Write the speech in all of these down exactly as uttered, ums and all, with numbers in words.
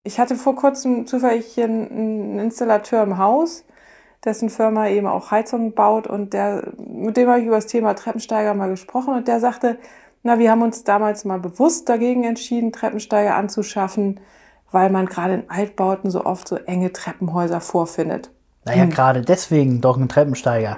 Ich hatte vor kurzem zufällig hier einen Installateur im Haus, dessen Firma eben auch Heizungen baut, und der, mit dem habe ich über das Thema Treppensteiger mal gesprochen, und der sagte, na, wir haben uns damals mal bewusst dagegen entschieden, Treppensteiger anzuschaffen, weil man gerade in Altbauten so oft so enge Treppenhäuser vorfindet. Naja, gerade deswegen doch ein Treppensteiger.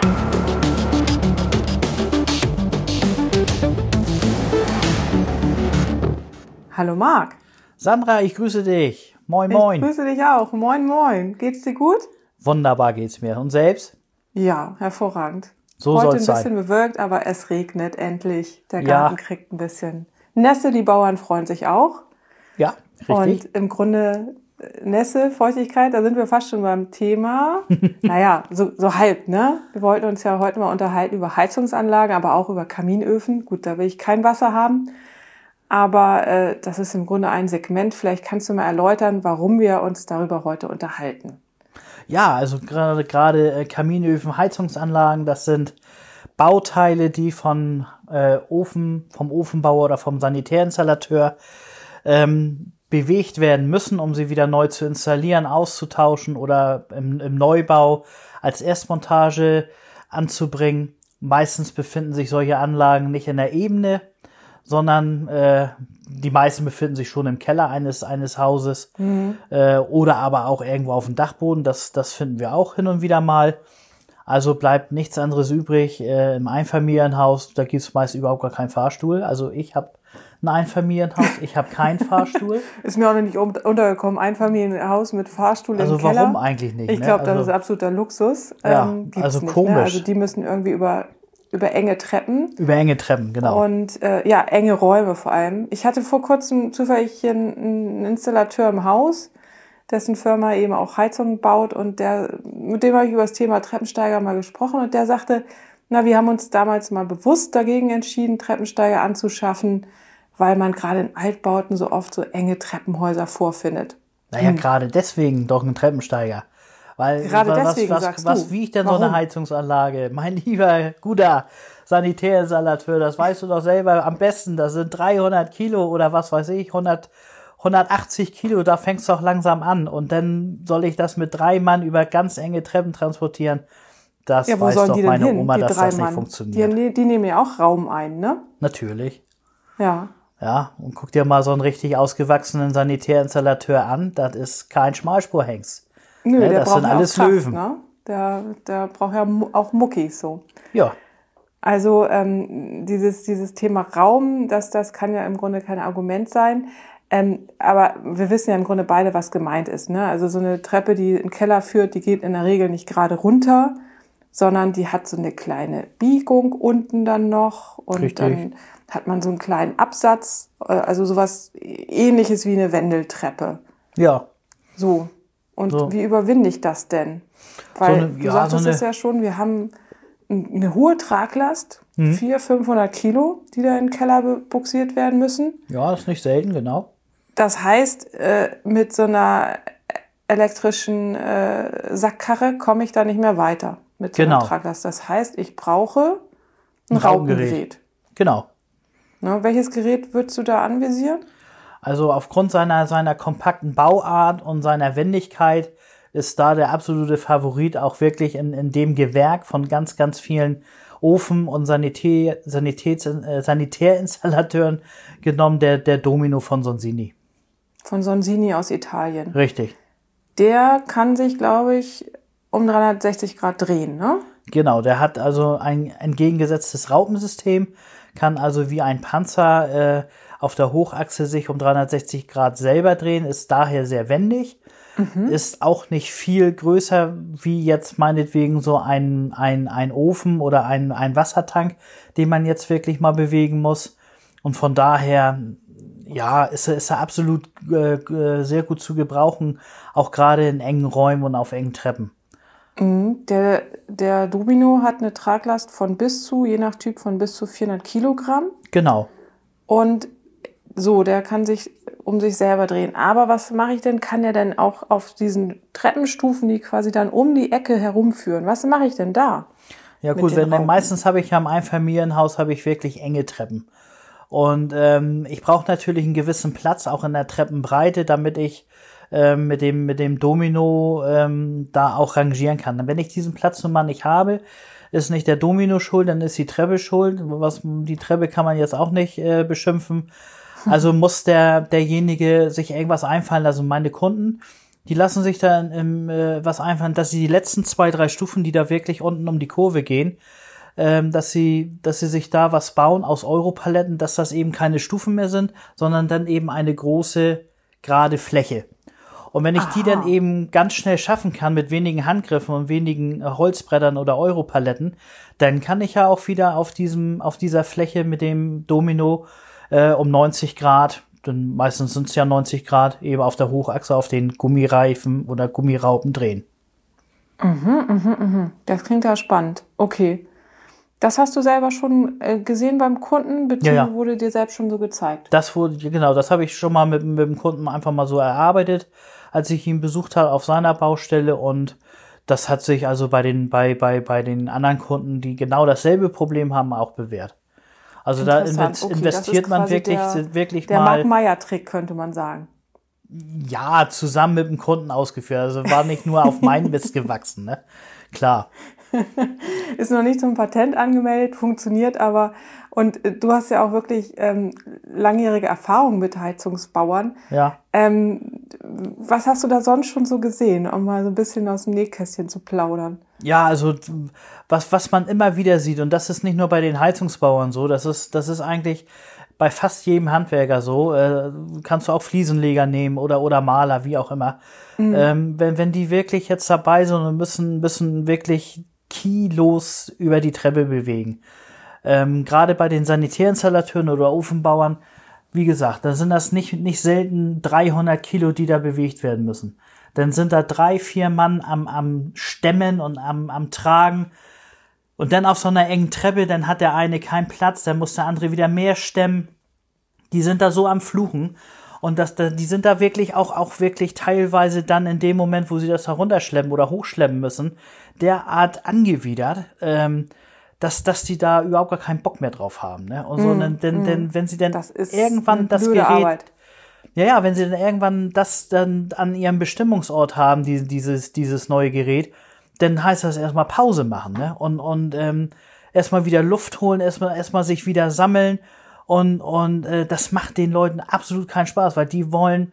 Hallo Marc. Sandra, ich grüße dich. Moin, Ich moin. grüße dich auch. Moin, moin. Geht's dir gut? Wunderbar geht's mir. Und selbst? Ja, hervorragend. So Heute soll's ein bisschen sein. bewölkt, aber es regnet endlich. Der Ja. Garten kriegt ein bisschen Nässe, die Bauern freuen sich auch. Ja, richtig. Und im Grunde äh, Nässe, Feuchtigkeit, da sind wir fast schon beim Thema. Naja, so, so halb, ne? Wir wollten uns ja heute mal unterhalten über Heizungsanlagen, aber auch über Kaminöfen. Gut, da will ich kein Wasser haben. Aber äh, das ist im Grunde ein Segment. Vielleicht kannst du mal erläutern, warum wir uns darüber heute unterhalten. Ja, also gerade gerade äh, Kaminöfen, Heizungsanlagen, das sind Bauteile, die von äh, Ofen, vom Ofenbauer oder vom Sanitärinstallateur ähm, bewegt werden müssen, um sie wieder neu zu installieren, auszutauschen oder im, im Neubau als Erstmontage anzubringen. Meistens befinden sich solche Anlagen nicht in der Ebene, sondern äh, die meisten befinden sich schon im Keller eines eines Hauses äh, oder aber auch irgendwo auf dem Dachboden. Das das finden wir auch hin und wieder mal. Also bleibt nichts anderes übrig. Äh, im Einfamilienhaus, da gibt es meist überhaupt gar keinen Fahrstuhl. Also ich habe ein Einfamilienhaus, ich habe keinen Fahrstuhl. Ist mir auch noch nicht un- untergekommen, Einfamilienhaus mit Fahrstuhl Also im Keller. warum eigentlich nicht? Ich ne? glaube, das also, ist absoluter Luxus. Ja, ähm, gibt's also nicht, komisch. Ne? Also die müssen irgendwie über, über enge Treppen Über enge Treppen, genau. und äh, ja, enge Räume vor allem. Ich hatte vor kurzem zufällig hier einen Installateur im Haus, dessen Firma eben auch Heizungen baut, und der, mit dem habe ich über das Thema Treppensteiger mal gesprochen, und der sagte, na, wir haben uns damals mal bewusst dagegen entschieden, Treppensteiger anzuschaffen, weil man gerade in Altbauten so oft so enge Treppenhäuser vorfindet. Naja, gerade deswegen doch ein Treppensteiger. Weil Gerade was, deswegen, was, sagst was du. wiegt denn so eine Warum? Heizungsanlage? Mein lieber, guter Sanitärinstallateur, das weißt du doch selber am besten. Das sind dreihundert Kilo oder was weiß ich, hundert, hundertachtzig Kilo, da fängt's doch langsam an. Und dann soll ich das mit drei Mann über ganz enge Treppen transportieren. Das Ja, wo weiß sollen doch die denn meine hin, Oma, die dass drei das nicht Mann? Die, funktioniert. ne- die nehmen ja auch Raum ein, ne? Natürlich. Ja. Ja, und guck dir mal so einen richtig ausgewachsenen Sanitärinstallateur an. Das ist kein Schmalspurhengst. Nö, Ne, der das braucht sind ja auch alles Kraft, Löwen. ne? Der, der braucht ja mu- auch Muckis so. Ja, Also ähm, dieses, dieses Thema Raum, das, das kann ja im Grunde kein Argument sein. Ähm, aber wir wissen ja im Grunde beide, was gemeint ist. Ne? Also so eine Treppe, die in den Keller führt, die geht in der Regel nicht gerade runter, sondern die hat so eine kleine Biegung unten dann noch. Und Richtig. dann hat man so einen kleinen Absatz, äh, also sowas Ähnliches wie eine Wendeltreppe. ja. So. Und So. wie überwinde ich das denn? Weil So eine- du ja, sagtest so eine- es ja schon, wir haben n- eine hohe Traglast, Mhm. vierhundert, fünfhundert Kilo, die da in den Keller be- buxiert werden müssen. Ja, ist nicht selten, genau. Das heißt, äh, mit so einer elektrischen äh, Sackkarre komme ich da nicht mehr weiter mit so einer Genau. Traglast. Das heißt, ich brauche ein Ein Raumgerät. Raupengerät. Genau. Ne, welches Gerät würdest du da anvisieren? Also aufgrund seiner, seiner kompakten Bauart und seiner Wendigkeit ist da der absolute Favorit auch wirklich in, in dem Gewerk von ganz, ganz vielen Ofen- und Sanitär, Sanitäts, äh, Sanitärinstallateuren genommen, der, der Domino von Sonsini. Von Sonsini aus Italien. Richtig. Der kann sich, glaube ich, um dreihundertsechzig Grad drehen, ne? Genau, der hat also ein entgegengesetztes Raupensystem, kann also wie ein Panzer äh, auf der Hochachse sich um dreihundertsechzig Grad selber drehen, ist daher sehr wendig, ist auch nicht viel größer wie jetzt meinetwegen so ein, ein, ein Ofen oder ein, ein Wassertank, den man jetzt wirklich mal bewegen muss. Und von daher, ja, ist er, ist er absolut äh, äh, sehr gut zu gebrauchen, auch gerade in engen Räumen und auf engen Treppen. Der, der Domino hat eine Traglast von bis zu, je nach Typ, von bis zu vierhundert Kilogramm. Genau. Und so, der kann sich um sich selber drehen. Aber was mache ich denn? Kann der denn auch auf diesen Treppenstufen, die quasi dann um die Ecke herumführen? Was mache ich denn da? Ja Mit gut, den wenn, denn Raupen. meistens habe ich ja im Einfamilienhaus habe ich wirklich enge Treppen. Und ähm, ich brauche natürlich einen gewissen Platz, auch in der Treppenbreite, damit ich ähm, mit dem mit dem Domino ähm, da auch rangieren kann. Und wenn ich diesen Platz nun mal nicht habe, ist nicht der Domino schuld, dann ist die Treppe schuld. Was, die Treppe kann man jetzt auch nicht äh, beschimpfen. Also muss der derjenige sich irgendwas einfallen lassen. Meine Kunden, die lassen sich da im, äh, was einfallen, dass sie die letzten zwei, drei Stufen, die da wirklich unten um die Kurve gehen, ähm, dass sie, dass sie sich da was bauen aus Europaletten, dass das eben keine Stufen mehr sind, sondern dann eben eine große, gerade Fläche. Und wenn ich Aha. die dann eben ganz schnell schaffen kann mit wenigen Handgriffen und wenigen äh, Holzbrettern oder Europaletten, dann kann ich ja auch wieder auf diesem, auf dieser Fläche mit dem Domino äh, um neunzig Grad, denn meistens sind es ja neunzig Grad, eben auf der Hochachse auf den Gummireifen oder Gummiraupen drehen. Mhm, mhm, mhm. Das klingt ja spannend. Okay. Das hast du selber schon äh, gesehen beim Kunden, beziehungsweise ja, ja. wurde dir selbst schon so gezeigt? Das wurde, genau, das habe ich schon mal mit, mit dem Kunden einfach mal so erarbeitet, als ich ihn besucht habe auf seiner Baustelle, und das hat sich also bei den, bei, bei, bei den anderen Kunden, die genau dasselbe Problem haben, auch bewährt. Also da invest, okay, investiert man wirklich, der, wirklich der mal. Der Mark-Meyer-Trick, könnte man sagen. Ja, zusammen mit dem Kunden ausgeführt. Also war nicht nur auf meinen Mist gewachsen, ne? Klar. Ist noch nicht zum Patent angemeldet, funktioniert aber. Und du hast ja auch wirklich ähm, langjährige Erfahrung mit Heizungsbauern. Ja. Ähm, was hast du da sonst schon so gesehen, um mal so ein bisschen aus dem Nähkästchen zu plaudern? Ja, also was was man immer wieder sieht, und das ist nicht nur bei den Heizungsbauern so, das ist das ist eigentlich bei fast jedem Handwerker so. Äh, kannst du auch Fliesenleger nehmen oder oder Maler, wie auch immer. Mhm. Ähm, wenn wenn die wirklich jetzt dabei sind und müssen müssen wirklich Kilos über die Treppe bewegen. Ähm, gerade bei den Sanitärinstallateuren oder Ofenbauern, wie gesagt, da sind das nicht nicht selten dreihundert Kilo, die da bewegt werden müssen. Dann sind da drei, vier Mann am am Stemmen und am am Tragen. Und dann auf so einer engen Treppe, dann hat der eine keinen Platz, dann muss der andere wieder mehr stemmen. Die sind da so am Fluchen. Und das, die sind da wirklich auch, auch wirklich teilweise dann in dem Moment, wo sie das herunterschleppen oder hochschleppen müssen, derart angewidert, ähm, dass, dass die da überhaupt gar keinen Bock mehr drauf haben, ne? Und so, mm, denn, mm. denn, wenn sie dann irgendwann das Gerät, Arbeit. ja, ja, wenn sie dann irgendwann das dann an ihrem Bestimmungsort haben, die, dieses, dieses neue Gerät, dann heißt das erstmal Pause machen, ne? Und, und, ähm, erstmal wieder Luft holen, erstmal, erstmal sich wieder sammeln. Und, und äh, das macht den Leuten absolut keinen Spaß, weil die wollen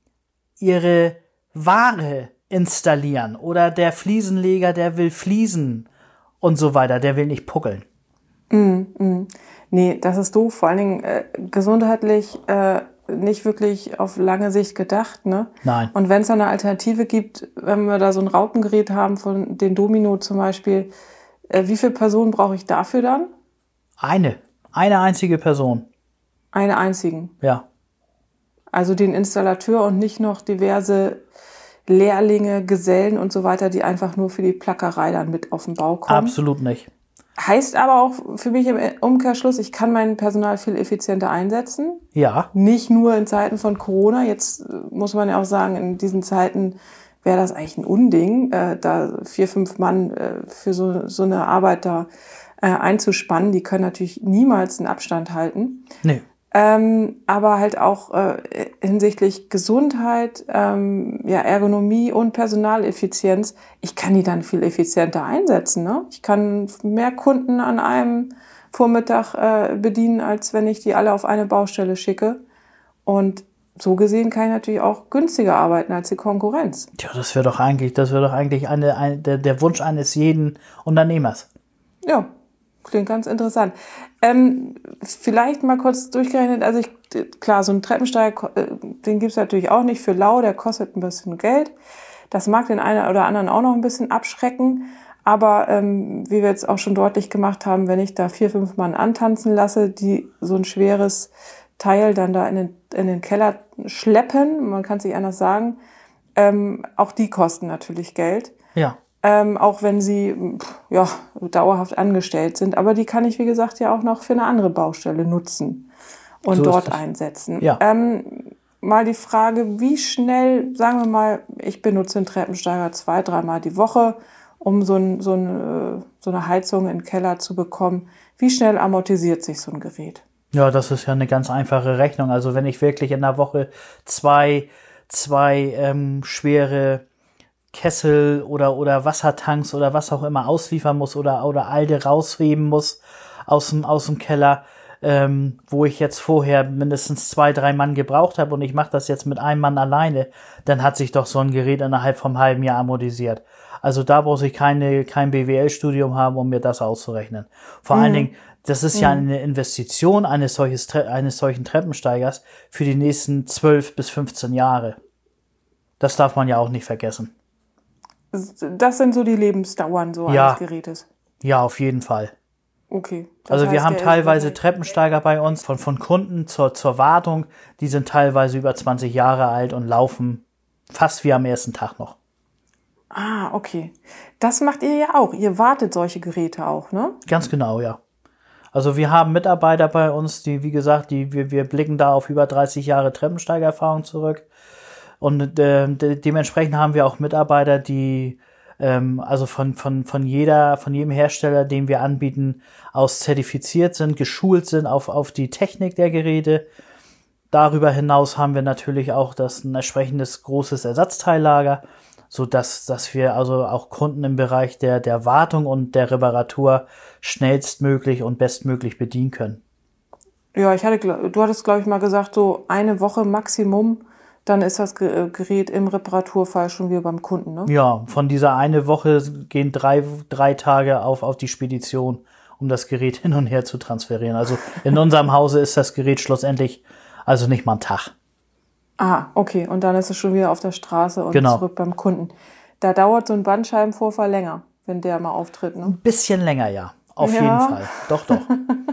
ihre Ware installieren. Oder der Fliesenleger, der will Fliesen und so weiter, der will nicht puckeln. Mm, mm. Nee, das ist doof. Vor allen Dingen äh, gesundheitlich äh, nicht wirklich auf lange Sicht gedacht, ne? Nein. Und wenn es eine Alternative gibt, wenn wir da so ein Raupengerät haben, von den Domino zum Beispiel, äh, wie viele Personen brauche ich dafür dann? Eine. Eine einzige Person. Eine einzigen? Ja. Also den Installateur und nicht noch diverse Lehrlinge, Gesellen und so weiter, die einfach nur für die Plackerei dann mit auf den Bau kommen? Absolut nicht. Heißt aber auch für mich im Umkehrschluss, ich kann mein Personal viel effizienter einsetzen. Ja. Nicht nur in Zeiten von Corona. Jetzt muss man ja auch sagen, in diesen Zeiten wäre das eigentlich ein Unding, äh, da vier, fünf Mann äh, für so, so eine Arbeit da äh, einzuspannen. Die können natürlich niemals einen Abstand halten. Nee. Ähm, aber halt auch äh, hinsichtlich Gesundheit, ähm, ja, Ergonomie und Personaleffizienz, ich kann die dann viel effizienter einsetzen. Ne? Ich kann mehr Kunden an einem Vormittag äh, bedienen, als wenn ich die alle auf eine Baustelle schicke. Und so gesehen kann ich natürlich auch günstiger arbeiten als die Konkurrenz. Tja, das wäre doch eigentlich, das wäre doch eigentlich eine, eine, der, der Wunsch eines jeden Unternehmers. Ja. Klingt ganz interessant. Ähm, vielleicht mal kurz durchgerechnet, also ich, klar, so ein Treppensteiger, den gibt's natürlich auch nicht für lau, der kostet ein bisschen Geld. Das mag den einen oder anderen auch noch ein bisschen abschrecken, aber ähm, wie wir jetzt auch schon deutlich gemacht haben, wenn ich da vier, fünf Mann antanzen lasse, die so ein schweres Teil dann da in den, in den Keller schleppen, man kann es nicht anders sagen, ähm, auch die kosten natürlich Geld. Ja. Ähm, auch wenn sie ja, dauerhaft angestellt sind. Aber die kann ich, wie gesagt, ja auch noch für eine andere Baustelle nutzen und so dort einsetzen. Ja. Ähm, mal die Frage, wie schnell, sagen wir mal, ich benutze den Treppensteiger zwei, dreimal die Woche, um so, ein, so, ein, so eine Heizung in den Keller zu bekommen. Wie schnell amortisiert sich so ein Gerät? Ja, das ist ja eine ganz einfache Rechnung. Also wenn ich wirklich in der Woche zwei, zwei ähm, schwere Kessel oder, oder Wassertanks oder was auch immer ausliefern muss oder, oder alte rausheben muss aus dem, aus dem Keller, ähm, wo ich jetzt vorher mindestens zwei, drei Mann gebraucht habe und ich mache das jetzt mit einem Mann alleine, dann hat sich doch so ein Gerät innerhalb vom halben Jahr amortisiert. Also da brauche ich keine, kein B W L-Studium haben, um mir das auszurechnen. Vor Mhm. allen Dingen, das ist Mhm. ja eine Investition eines, solches, eines solchen Treppensteigers für die nächsten zwölf bis fünfzehn Jahre. Das darf man ja auch nicht vergessen. Das sind so die Lebensdauern so Ja. eines Gerätes. Ja, auf jeden Fall. Okay. Das Also wir heißt, haben der ist teilweise wahrscheinlich- Treppensteiger bei uns von, von Kunden zur, zur Wartung, die sind teilweise über zwanzig Jahre alt und laufen fast wie am ersten Tag noch. Ah, okay. Das macht ihr ja auch. Ihr wartet solche Geräte auch, ne? Ganz genau, ja. Also wir haben Mitarbeiter bei uns, die, wie gesagt, die, wir, wir blicken da auf über dreißig Jahre Treppensteigererfahrung zurück. Und äh, de dementsprechend haben wir auch Mitarbeiter, die ähm, also von, von, von jeder, von jedem Hersteller, den wir anbieten, aus zertifiziert sind, geschult sind auf, auf die Technik der Geräte. Darüber hinaus haben wir natürlich auch das ein entsprechendes großes Ersatzteillager, so dass, dass wir also auch Kunden im Bereich der, der Wartung und der Reparatur schnellstmöglich und bestmöglich bedienen können. Ja, ich hatte, gl- du hattest, glaube ich, mal gesagt, so eine Woche Maximum, dann ist das Ge- Gerät im Reparaturfall schon wieder beim Kunden, ne? Ja, von dieser eine Woche gehen drei, drei Tage auf, auf die Spedition, um das Gerät hin und her zu transferieren. Also in unserem Hause ist das Gerät schlussendlich also nicht mal ein Tag. Ah, okay. Und dann ist es schon wieder auf der Straße und Genau. zurück beim Kunden. Da dauert so ein Bandscheibenvorfall länger, wenn der mal auftritt, ne? Ein bisschen länger, ja. Auf Ja. jeden Fall. Doch, doch.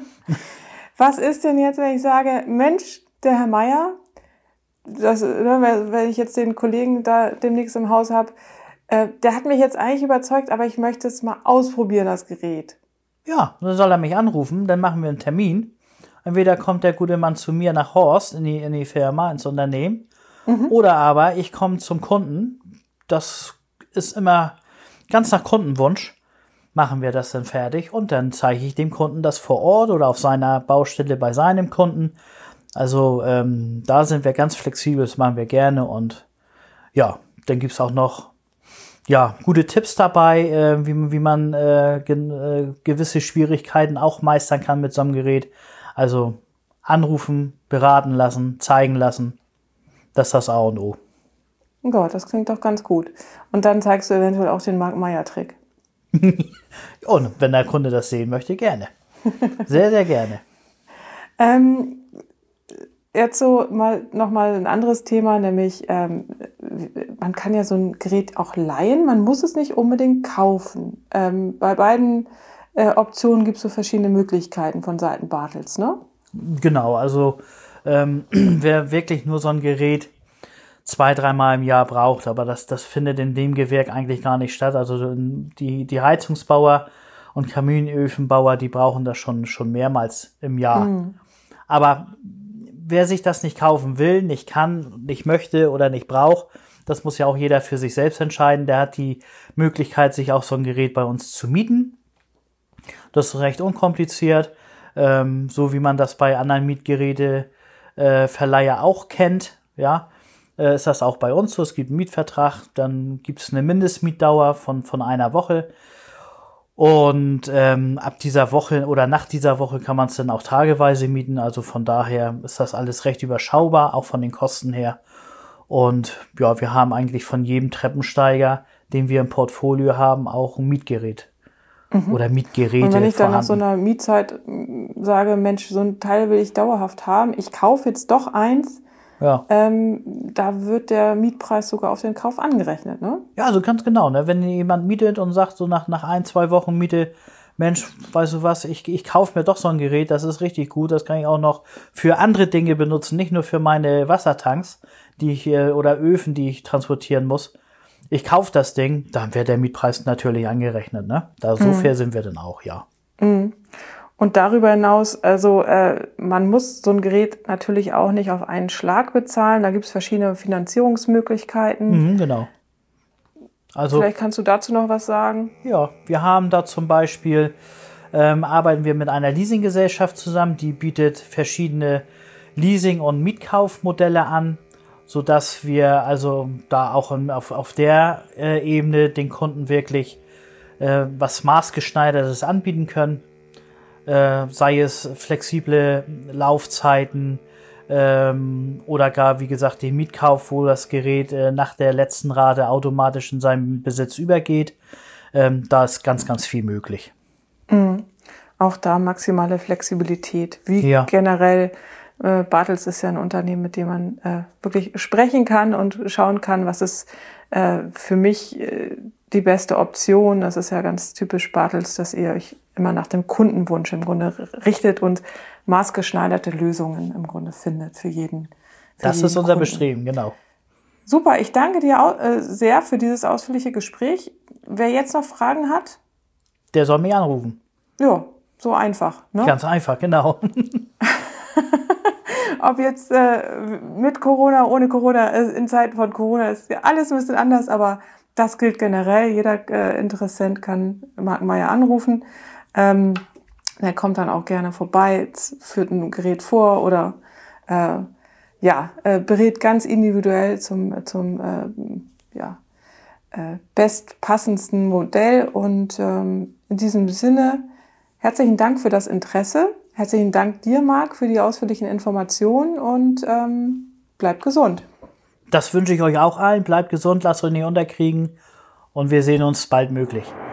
Was ist denn jetzt, wenn ich sage, Mensch, der Herr Meier, das, ne, wenn ich jetzt den Kollegen da demnächst im Haus habe, äh, der hat mich jetzt eigentlich überzeugt, aber ich möchte es mal ausprobieren, das Gerät. Ja, dann soll er mich anrufen, dann machen wir einen Termin. Entweder kommt der gute Mann zu mir nach Horst in die, in die Firma, ins Unternehmen, oder aber ich komme zum Kunden. Das ist immer ganz nach Kundenwunsch. Machen wir das dann fertig und dann zeige ich dem Kunden das vor Ort oder auf seiner Baustelle bei seinem Kunden. Also ähm, da sind wir ganz flexibel, das machen wir gerne und ja, dann gibt's auch noch ja, gute Tipps dabei, äh, wie, wie man äh, gen, äh, gewisse Schwierigkeiten auch meistern kann mit so einem Gerät. Also anrufen, beraten lassen, zeigen lassen, das ist das A und O. Oh Gott, das klingt doch ganz gut. Und dann zeigst du eventuell auch den Mark-Meyer-Trick. Und wenn der Kunde das sehen möchte, gerne. Sehr, sehr gerne. Ähm, jetzt so mal nochmal ein anderes Thema, nämlich ähm, man kann ja so ein Gerät auch leihen, man muss es nicht unbedingt kaufen. Ähm, bei beiden äh, Optionen gibt es so verschiedene Möglichkeiten von Seiten Bartels, ne? Genau, also ähm, wer wirklich nur so ein Gerät zwei, dreimal im Jahr braucht, aber das, das findet in dem Gewerk eigentlich gar nicht statt. Also die, die Heizungsbauer und Kaminöfenbauer, die brauchen das schon, schon mehrmals im Jahr. Mhm. Aber wer sich das nicht kaufen will, nicht kann, nicht möchte oder nicht braucht, das muss ja auch jeder für sich selbst entscheiden. Der hat die Möglichkeit, sich auch so ein Gerät bei uns zu mieten. Das ist recht unkompliziert, ähm, so wie man das bei anderen Mietgeräteverleiher äh, auch kennt, ja. Äh, ist das auch bei uns so. Es gibt einen Mietvertrag, dann gibt es eine Mindestmietdauer von, von einer Woche. Und ähm, ab dieser Woche oder nach dieser Woche kann man es dann auch tageweise mieten. Also von daher ist das alles recht überschaubar, auch von den Kosten her. Und ja, wir haben eigentlich von jedem Treppensteiger, den wir im Portfolio haben, auch ein Mietgerät. Mhm. Oder Mietgeräte Und wenn ich dann nach so vorhanden. einer Mietzeit mm, sage, Mensch, so ein Teil will ich dauerhaft haben, ich kaufe jetzt doch eins, Ja. ähm, da wird der Mietpreis sogar auf den Kauf angerechnet, ne? Ja, also ganz genau, ne? Wenn jemand mietet und sagt so nach, nach ein, zwei Wochen Miete, Mensch, weißt du was, ich, ich kaufe mir doch so ein Gerät, das ist richtig gut, das kann ich auch noch für andere Dinge benutzen, nicht nur für meine Wassertanks, die ich äh, oder Öfen, die ich transportieren muss. Ich kaufe das Ding, dann wird der Mietpreis natürlich angerechnet, ne? Da so fair sind wir dann auch, ja. Mhm. Und darüber hinaus, also äh, man muss so ein Gerät natürlich auch nicht auf einen Schlag bezahlen. Da gibt es verschiedene Finanzierungsmöglichkeiten. Mhm, genau. Also Vielleicht kannst du dazu noch was sagen. ja, wir haben da zum Beispiel ähm, arbeiten wir mit einer Leasinggesellschaft zusammen, die bietet verschiedene Leasing- und Mietkaufmodelle an, sodass wir also da auch auf, auf der äh, Ebene den Kunden wirklich äh, was Maßgeschneidertes anbieten können. Äh, sei es flexible Laufzeiten ähm, oder gar, wie gesagt, den Mietkauf, wo das Gerät äh, nach der letzten Rate automatisch in seinem Besitz übergeht. Ähm, da ist ganz, ganz viel möglich. Mhm. Auch da maximale Flexibilität. Wie Ja. generell, äh, Bartels ist ja ein Unternehmen, mit dem man äh, wirklich sprechen kann und schauen kann, was ist äh, für mich äh, die beste Option. Das ist ja ganz typisch Bartels, dass ihr euch immer nach dem Kundenwunsch im Grunde richtet und maßgeschneiderte Lösungen im Grunde findet für jeden. Für Das jeden ist unser Kunden. Bestreben, genau. Super, ich danke dir au- äh, sehr für dieses ausführliche Gespräch. Wer jetzt noch Fragen hat, Der soll mich anrufen. ja, so einfach. Ne? Ganz einfach, genau. Ob jetzt äh, mit Corona, ohne Corona, äh, in Zeiten von Corona ist ja alles ein bisschen anders, aber das gilt generell. Jeder äh, Interessent kann Marc Meier anrufen. Ähm, der kommt dann auch gerne vorbei, führt ein Gerät vor oder äh, ja, äh, berät ganz individuell zum, zum äh, ja, äh, bestpassendsten Modell. Und ähm, in diesem Sinne, herzlichen Dank für das Interesse. Herzlichen Dank dir, Marc, für die ausführlichen Informationen und ähm, bleibt gesund. Das wünsche ich euch auch allen. Bleibt gesund, lasst euch nicht unterkriegen und wir sehen uns bald möglich.